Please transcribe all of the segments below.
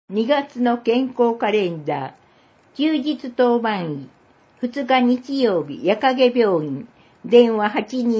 2月の健康カレンダー、休日当番医、2日日曜日、夜影病院、電話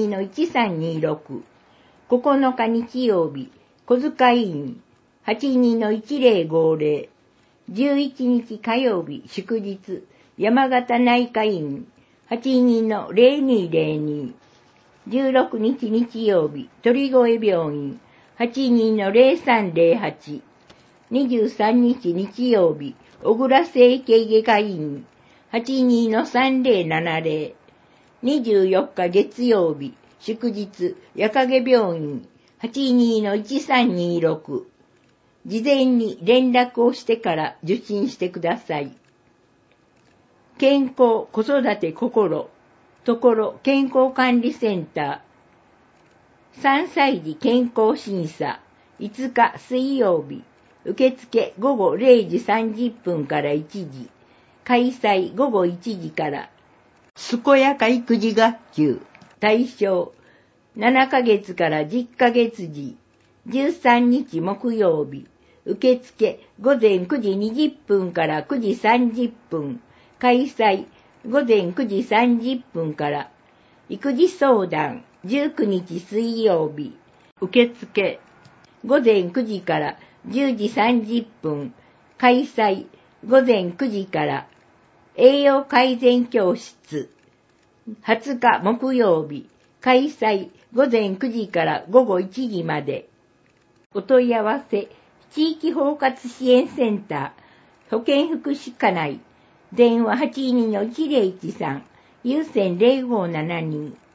82-1326、9日日曜日、小遣い院、82-1050、11日火曜日、祝日、山形内科院、82-0202、16日日曜日、鳥越病院、82-0308、23日日曜日、小倉整形外科院、82-3070、24日月曜日、祝日、夜影病院、82-1326、事前に連絡をしてから受診してください。健康子育て心、ところ健康管理センター、3歳児健康審査、5日水曜日、受付午後0時30分から1時、開催午後1時から、健やか育児学級、対象、7ヶ月から10ヶ月時、13日木曜日、受付午前9時20分から9時30分、開催午前9時30分から、育児相談19日水曜日、受付午前9時から10時30分、開催午前9時から、栄養改善教室20日木曜日、開催午前9時から午後1時まで。お問い合わせ、地域包括支援センター、保健福祉課内、電話82-1013、有線0572。